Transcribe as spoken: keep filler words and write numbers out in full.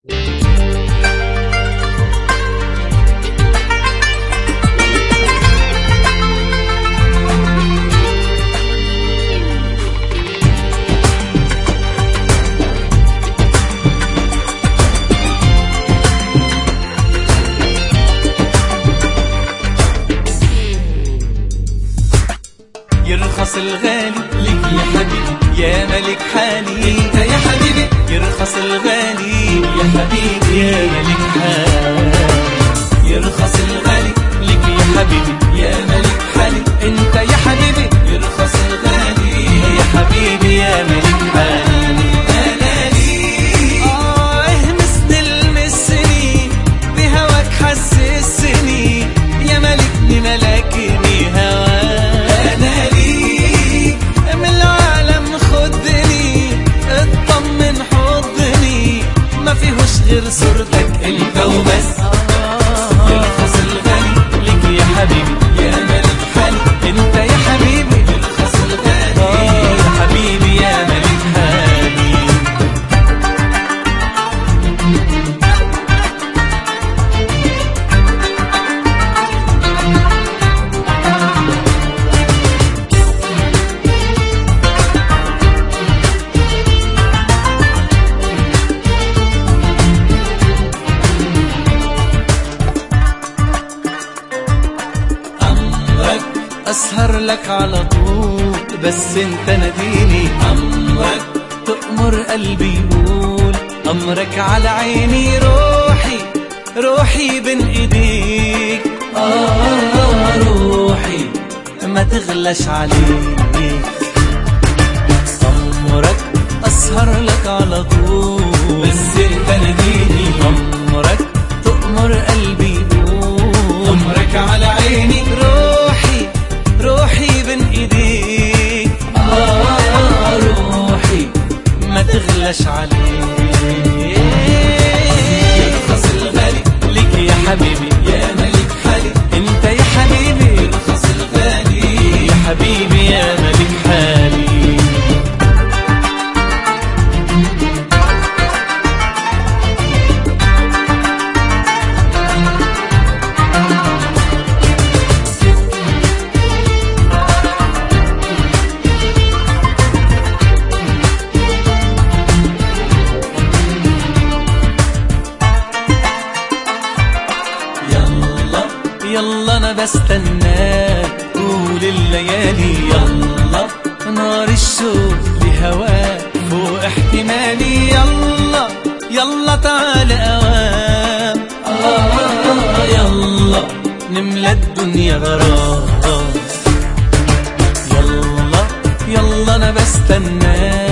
يرخص الغالي لك يا حبيبي يا ملك حالي، انت يا حبيبي يرخص الغالي يا حبيبي يا ملك حالي. يرخص الغالي لك يا حبيبي يا ملك حالي، انت يا حبيبي يرخص الغالي يا حبيبي يا ملك حالي. انا لي اه مسني المسني بهواك حسسني يا ملكني ملكني هواك. غير صورتك انت وبس. يرخص الغالي لك يا حبيبي يا ملك حالي، انت يا حبيبي يرخص الغالي يا حبيبي يا ملك حالي. أسهر لك على طول بس انت ناديني، أمرك تأمر قلبي يقول أمرك على عيني. روحي روحي بين ايديك آه روحي ما تغلاش عليك. أمرك أسهر لك على طول بس انت ناديني، أمرك تأمر قلبي يقول أمرك على عيني. روحي روحي بين ايديك آه روحي ما تغلاش عليك. يرخص الغالي لك يا حبيبي يا ملك حالي، انت يا حبيبي يرخص الغالي يا حبيبي يا ملك حالي. يلا انا بستناك طول الليالي، يلا نار الشوق لهواك فوق احتمالي. يلا يلا تعال اوام آه يلا نملى الدنيا غرام. يلا يلا انا بستناك